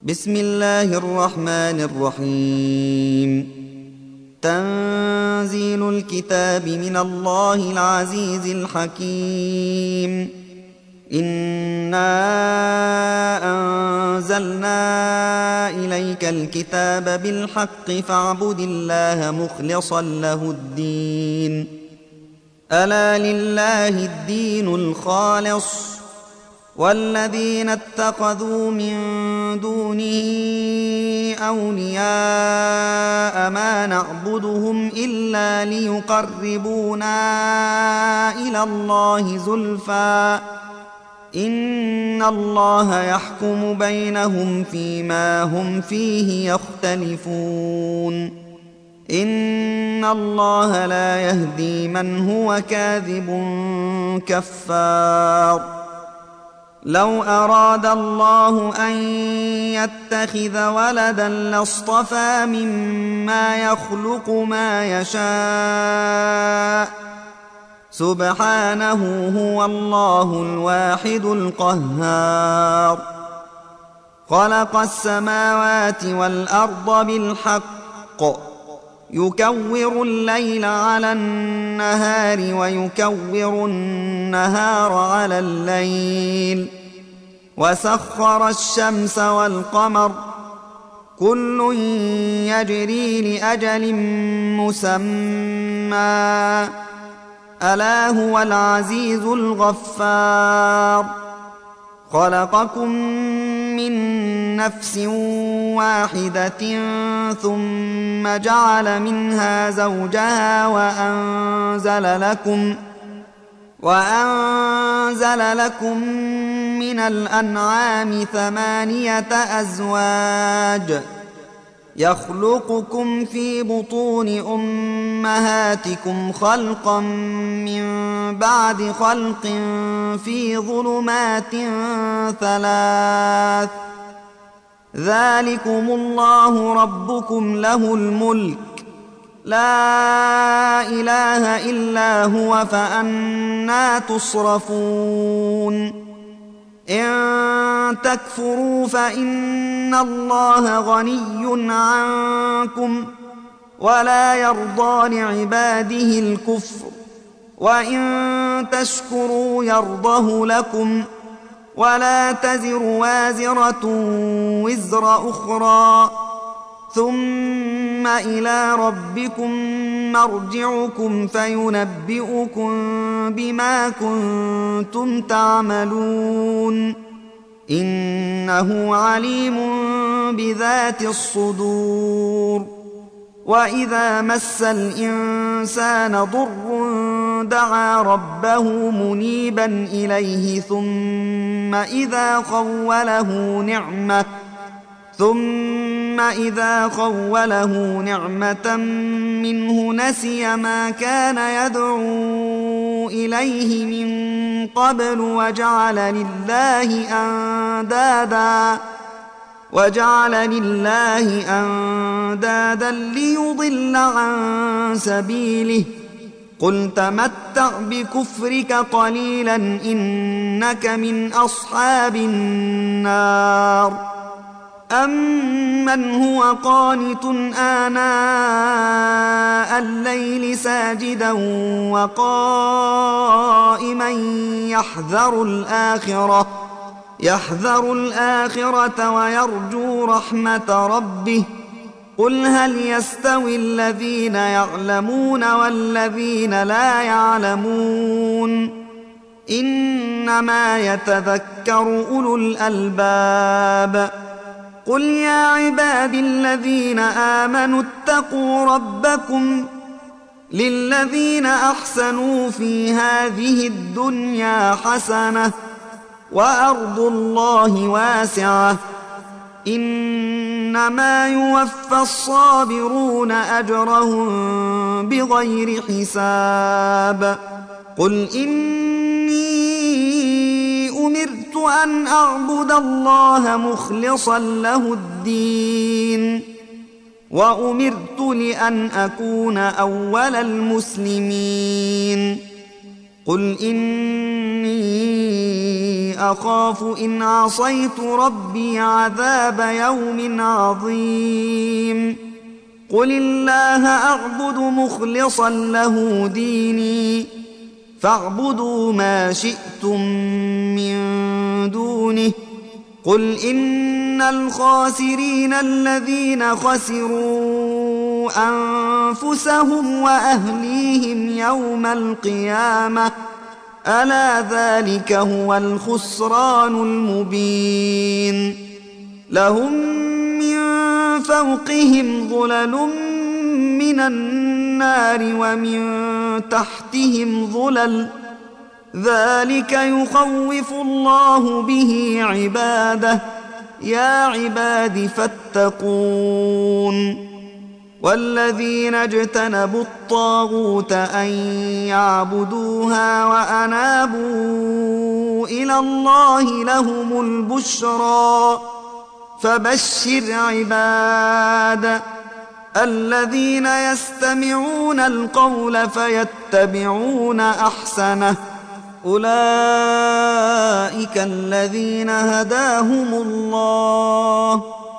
بسم الله الرحمن الرحيم. تنزيل الكتاب من الله العزيز الحكيم. إنا أنزلنا إليك الكتاب بالحق فاعبد الله مخلصا له الدين. ألا لله الدين الخالص والذين اتخذوا من دونه أولياء ما نعبدهم إلا ليقربونا إلى الله زلفى إن الله يحكم بينهم فيما هم فيه يختلفون. إن الله لا يهدي من هو كاذب كفار. لو أراد الله أن يتخذ ولدا لاصطفى مما يخلق ما يشاء سبحانه هو الله الواحد القهار. خلق السماوات والأرض بالحق يكور الليل على النهار ويكور النهار على الليل وسخر الشمس والقمر كل يجري لأجل مسمى ألا هو العزيز الغفار. خلقكم من نفس واحدة ثم جعل منها زوجها وأنزل لكم من الأنعام 8 أزواج يخلقكم في بطون أمهاتكم خلقا من بعد خلق في ظلمات 3 ذلكم الله ربكم له الملك لا إله إلا هو فأنى تصرفون. إن تكفروا فإن الله غني عنكم ولا يرضى لعباده الكفر وإن تشكروا يرضه لكم ولا تزر وازرة وزر أخرى ثم إلى ربكم مرجعكم فينبئكم بما كنتم تعملون إنه عليم بذات الصدور. وإذا مس الإنسان ضر دعا ربه منيبا إليه ثم إذا خوله نعمة منه نسي ما كان يدعو إليه من قبل وجعل لله أندادا ليضل عن سبيله قل تمتع بكفرك قليلا إنك من أصحاب النار. أمن هو قانت آناء الليل ساجدا وقائما يحذر الآخرة ويرجو رحمة ربه قل هل يستوي الذين يعلمون والذين لا يعلمون إنما يتذكر أولو الألباب. قل يا عبادي الذين آمنوا اتقوا ربكم للذين أحسنوا في هذه الدنيا حسنة وأرض الله واسعة إنما يوفى الصابرون أجرهم بغير حساب. قل إني أمرت أن أعبد الله مخلصا له الدين وأمرت لأن أكون أول المسلمين. قل إني أخاف إن عصيت ربي عذاب يوم عظيم قل الله أعبد مخلصا له ديني فاعبدوا ما شئتم من دونه قل إن الخاسرين الذين خسروا أنفسهم وأهليهم يوم القيامة ألا ذلك هو الخسران المبين لهم من فوقهم ظلل من النار ومن تحتهم ظلل ذلك يخوف الله به عباده يا عباد فاتقون والذين اجتنبوا الطاغوت أن يعبدوها وأنابوا إلى الله لهم البشرى فبشر عباد الذين يستمعون القول فيتبعون أحسنه أولئك الذين هداهم الله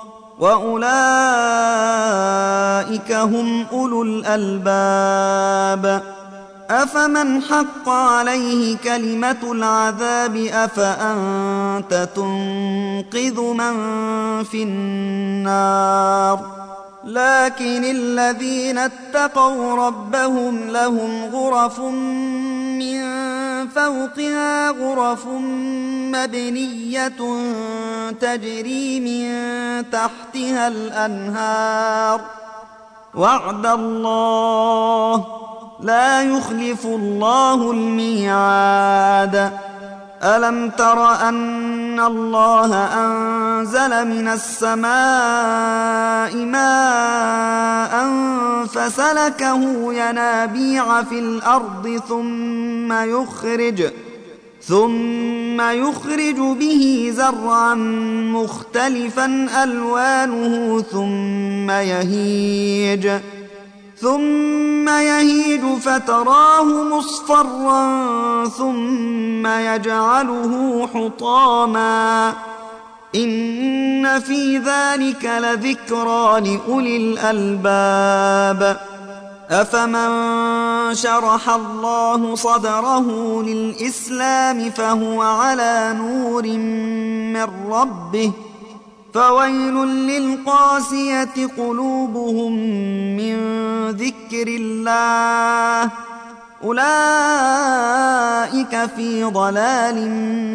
وأولئك هم أولو الألباب أفمن حق عليه كلمة العذاب أفأنت تنقذ من في النار لكن الذين اتقوا ربهم لهم غرف من فوقها غرف مبنية تجري من تحتها الأنهار وعد الله لا يخلف الله الميعاد ألم تر أن الله أنزل من السماء ماء فسلكه ينابيع في الأرض ثم يخرج به زرعا مختلفا ألوانه ثم يهيج فتراه مصفرا ثم يجعله حطاما إن في ذلك لذكرى لأولي الألباب أفمن شرح الله صدره للإسلام فهو على نور من ربه فويل للقاسية قلوبهم من ذكر الله أولئك في ضلال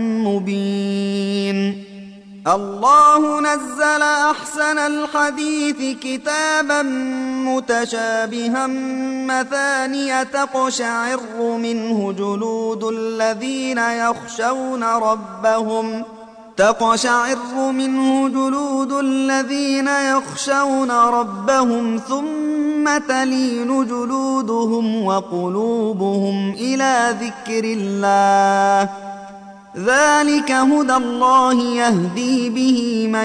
مبين الله نزل أحسن الحديث كتابا متشابها مثانية تقشعر منه جلود الذين يخشون ربهم ثم تلين جلودهم وقلوبهم إلى ذكر الله ذلك هدى الله يهدي به من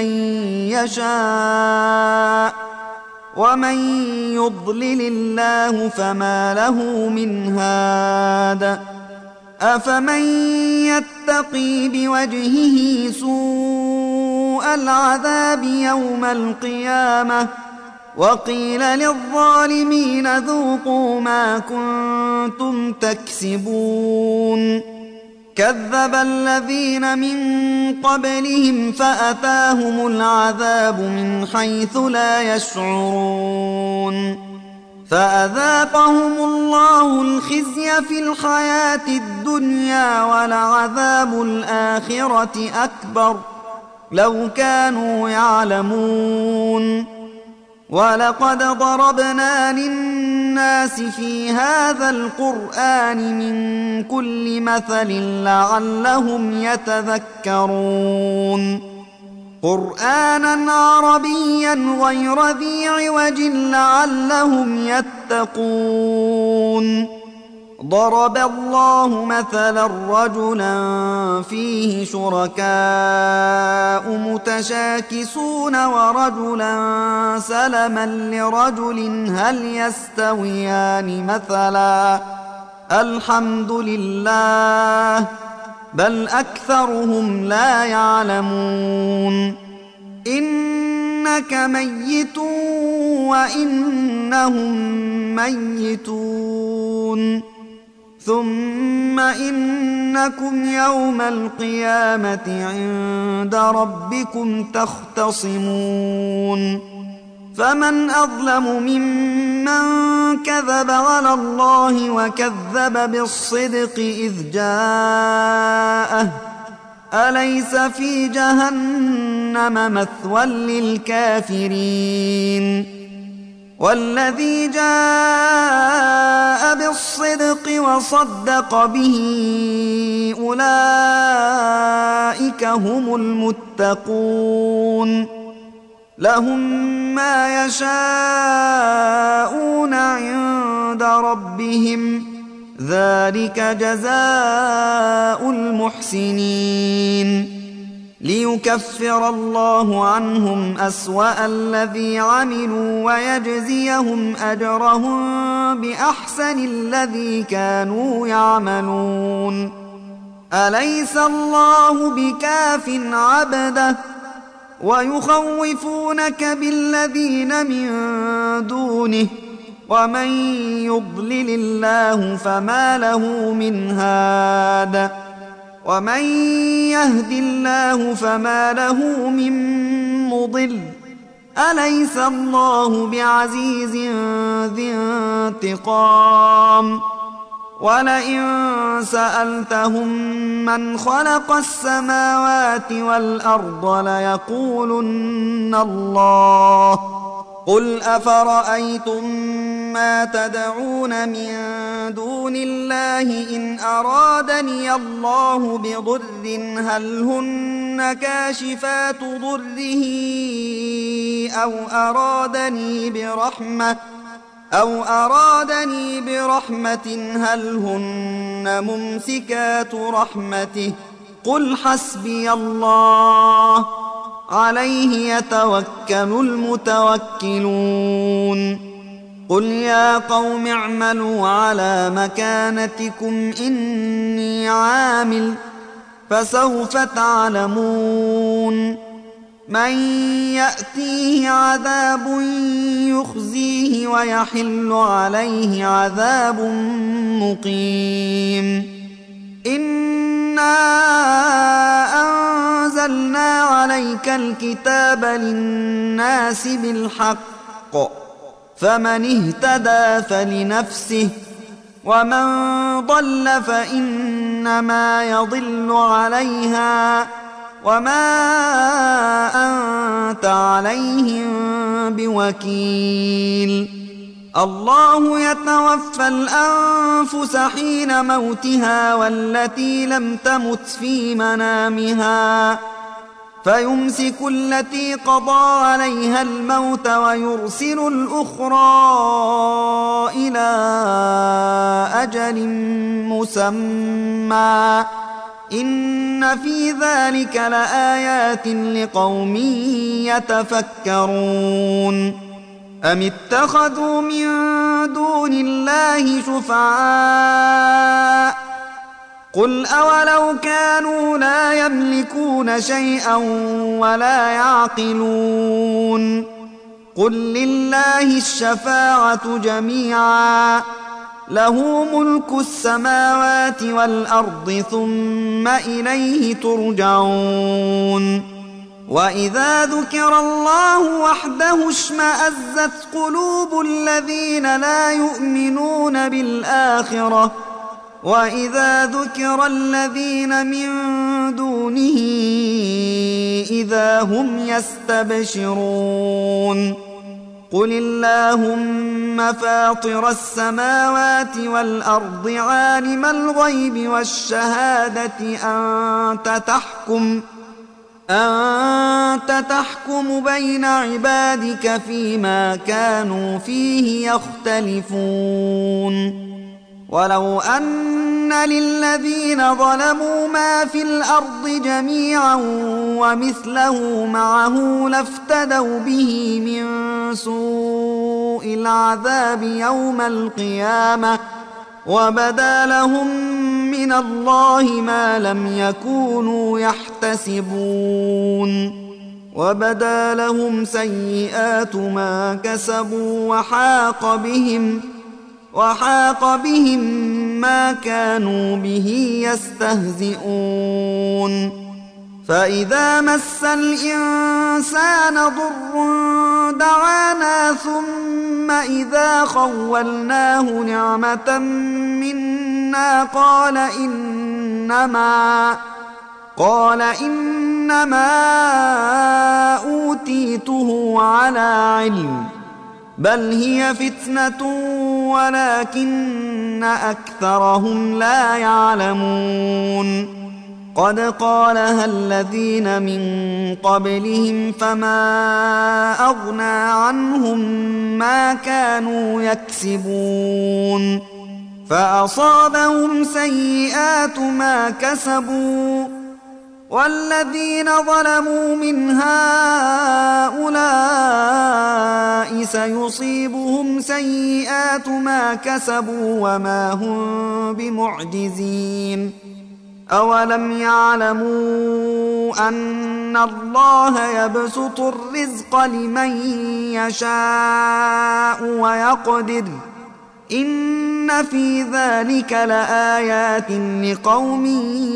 يشاء ومن يضلل الله فما له من هاد أفمن يتقي بوجهه سوء العذاب يوم القيامة وقيل للظالمين ذوقوا ما كنتم تكسبون كذب الذين من قبلهم فأتاهم العذاب من حيث لا يشعرون فأذاقهم الله الخزي في الحياة الدنيا ولعذاب الآخرة أكبر لو كانوا يعلمون ولقد ضربنا للناس في هذا القرآن من كل مثل لعلهم يتذكرون قرآنا عربيا غير ذي عوج لعلهم يتقون ضرب الله مثلا رجلا فيه شركاء متشاكسون ورجلا سلما لرجل هل يستويان مثلا الحمد لله بل أكثرهم لا يعلمون إنك ميت وإنهم ميتون ثم إنكم يوم القيامة عند ربكم تختصمون فمن أظلم ممن كذب على الله وكذب بالصدق إذ جاءه أليس في جهنم مثوى للكافرين والذي جاء بالصدق وصدق به أولئك هم المتقون لهم ما يشاءون عند ربهم ذلك جزاء المحسنين ليكفر الله عنهم أسوأ الذي عملوا ويجزيهم أجرهم بأحسن الذي كانوا يعملون أليس الله بكاف عبده ويخوفونك بالذين من دونه ومن يضلل الله فما له من هاد ومن يهد الله فما له من مضل أليس الله بعزيز ذي انتقام ولئن سألتهم من خلق السماوات والأرض ليقولن الله قل أفرأيتم ما تدعون من دون الله إن أرادني الله بضر هل هن كاشفات ضره أو أرادني برحمة هل هن ممسكات رحمته قل حسبي الله عليه يتوكل المتوكلون قل يا قوم اعملوا على مكانتكم إني عامل فسوف تعلمون من يأتيه عذاب يخزيه ويحل عليه عذاب مقيم إنا أنزلنا عليك الكتاب للناس بالحق فمن اهتدى فلنفسه ومن ضل فإنما يضل عليها وما أنت عليهم بوكيل الله يتوفى الأنفس حين موتها والتي لم تمت في منامها فيمسك التي قضى عليها الموت ويرسل الأخرى إلى أجل مسمى إن في ذلك لآيات لقوم يتفكرون أم اتخذوا من دون الله شفعاء قل أولو كانوا لا يملكون شيئا ولا يعقلون قل لله الشفاعة جميعا له ملك السماوات والأرض ثم إليه ترجعون وإذا ذكر الله وحده اشمأزت قلوب الذين لا يؤمنون بالآخرة وإذا ذكر الذين من دونه إذا هم يستبشرون قل اللهم فاطر السماوات والأرض عالم الغيب والشهادة أنت تحكم بين عبادك فيما كانوا فيه يختلفون ولو أن للذين ظلموا ما في الأرض جميعا ومثله معه لافتدوا به من سوء العذاب يوم القيامة وبدا لهم من من الله ما لم يكونوا يحتسبون وبدا لهم سيئات ما كسبوا وحاق بهم ما كانوا به يستهزئون فإذا مس الإنسان ضر دعانا ثم إذا خولناه نعمة منا قال إنما أوتيته على علم بل هي فتنة ولكن أكثرهم لا يعلمون قد قالها الذين من قبلهم فما أغنى عنهم ما كانوا يكسبون فأصابهم سيئات ما كسبوا والذين ظلموا من هؤلاء سيصيبهم سيئات ما كسبوا وما هم بمعجزين أولم يعلموا أن الله يبسط الرزق لمن يشاء ويقدر إن في ذلك لآيات لقوم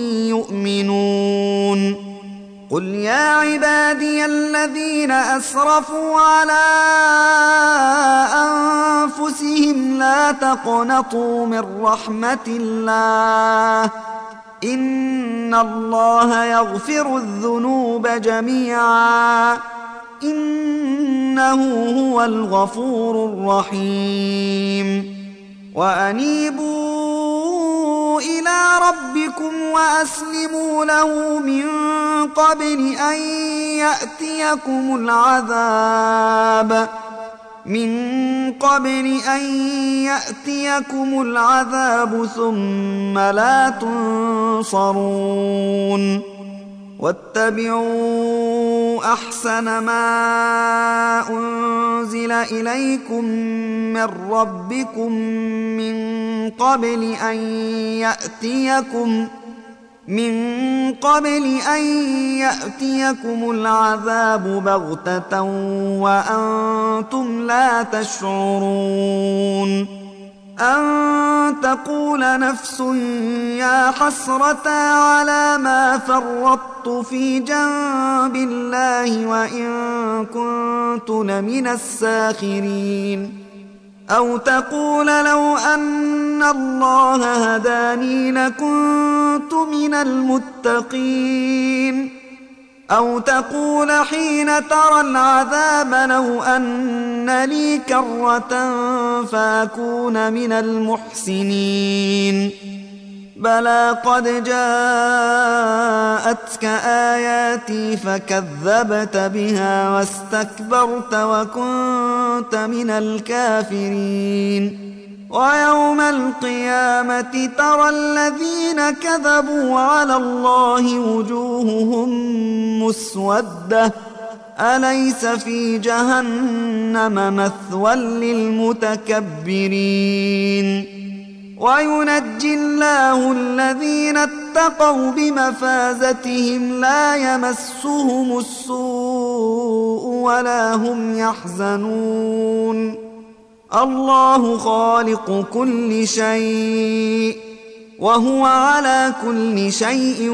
يؤمنون قل يا عبادي الذين أسرفوا على أنفسهم لا تقنطوا من رحمة الله إن الله يغفر الذنوب جميعا إنه هو الغفور الرحيم وأنيبوا إلى ربكم وأسلموا له من قبل أن يأتيكم العذاب ثم لا تنصرون واتبعوا أحسن ما أنزل إليكم من ربكم من قبل أن يأتيكم العذاب بغتة وأنتم لا تشعرون أن تقول نفس يا حسرة على ما فرطت في جنب الله وإن كنت لمن الساخرين أو تقول لو أن الله هداني لكنت من المتقين أو تقول حين ترى العذاب لو أن لي كرة فأكون من المحسنين بلى قد جاءتك آياتي فكذبت بها واستكبرت وكنت من الكافرين ويوم القيامة ترى الذين كذبوا على الله وجوههم مسودة أليس في جهنم مثوى للمتكبرين وينجي الله الذين اتقوا بمفازتهم لا يمسهم السوء ولا هم يحزنون الله خالق كل شيء وهو على كل شيء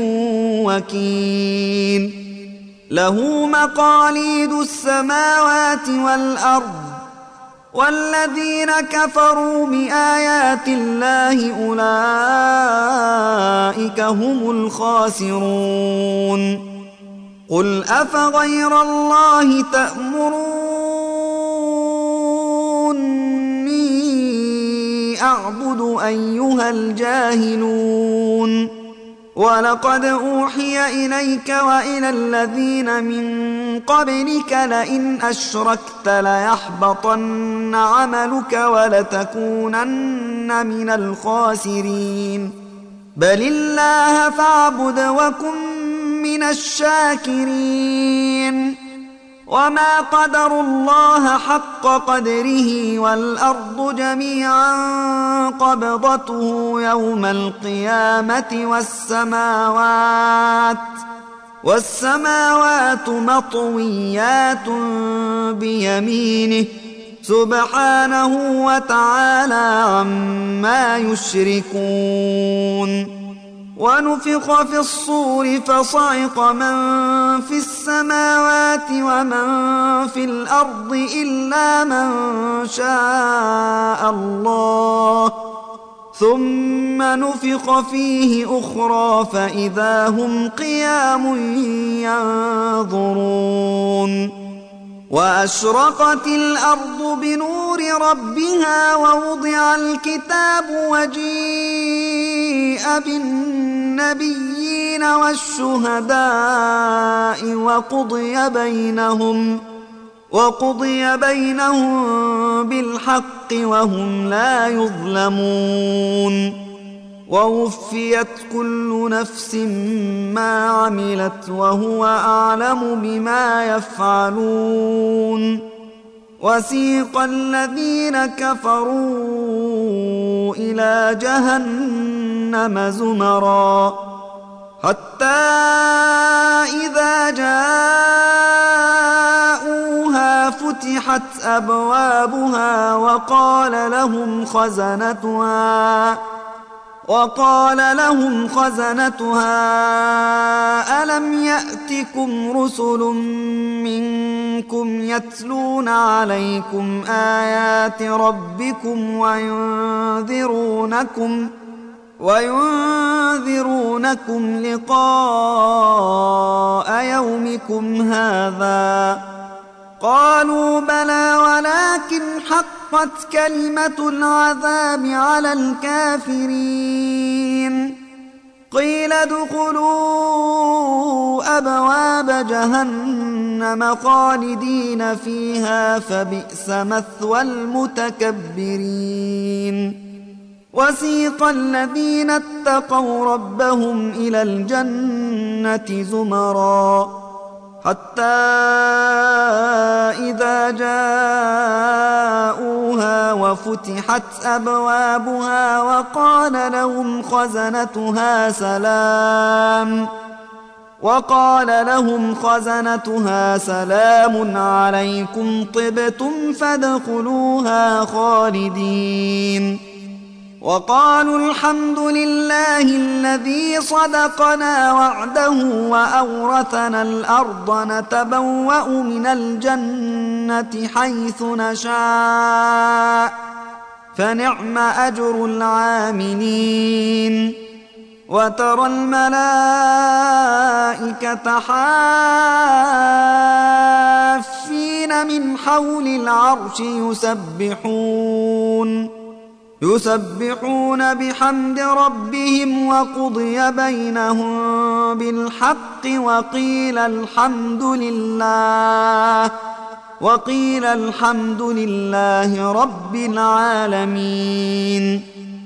وكيل له مقاليد السماوات والأرض والذين كفروا بآيات الله أولئك هم الخاسرون قل أفغير الله تأمروني أعبد أيها الجاهلون ولقد أوحي إليك وإلى الذين من قبلك لئن أشركت ليحبطن عملك ولتكونن من الخاسرين بل الله فاعبد وكن من الشاكرين وما قدروا الله حق قدره والأرض جميعا قبضته يوم القيامة والسماوات مطويات بيمينه سبحانه وتعالى عما يشركون. ونفخ في الصور فصعق من في السماوات ومن في الأرض إلا من شاء الله ثم نفخ فيه أخرى فإذا هم قيام ينظرون. وأشرقت الأرض بنور ربها ووضع الكتاب وجيء بالنبيين والشهداء وقضي بينهم بالحق وهم لا يظلمون. ووفيت كل نفس ما عملت وهو أعلم بما يفعلون. وسيق الذين كفروا إلى جهنم زمرا حتى إذا جاءوها فتحت أبوابها وقال لهم خزنتها ألم يأتكم رسل منكم يتلون عليكم آيات ربكم وينذرونكم لقاء يومكم هذا قالوا بلى ولكن حقت كلمة العذاب على الكافرين. قيل ادخلوا أبواب جهنم خالدين فيها فبئس مثوى المتكبرين. وسيق الذين اتقوا ربهم إلى الجنة زمرا حتى إذا جاءوها وفتحت أبوابها وقال لهم خزنتها سلام عليكم طبتم فادخلوها خالدين. وقالوا الحمد لله الذي صدقنا وعده وأورثنا الأرض نتبوأ من الجنة حيث نشاء فنعم أجر العاملين. وترى الملائكة حافين من حول العرش يسبحون بحمد ربهم وقضي بينهم بالحق وقيل الحمد لله رب العالمين.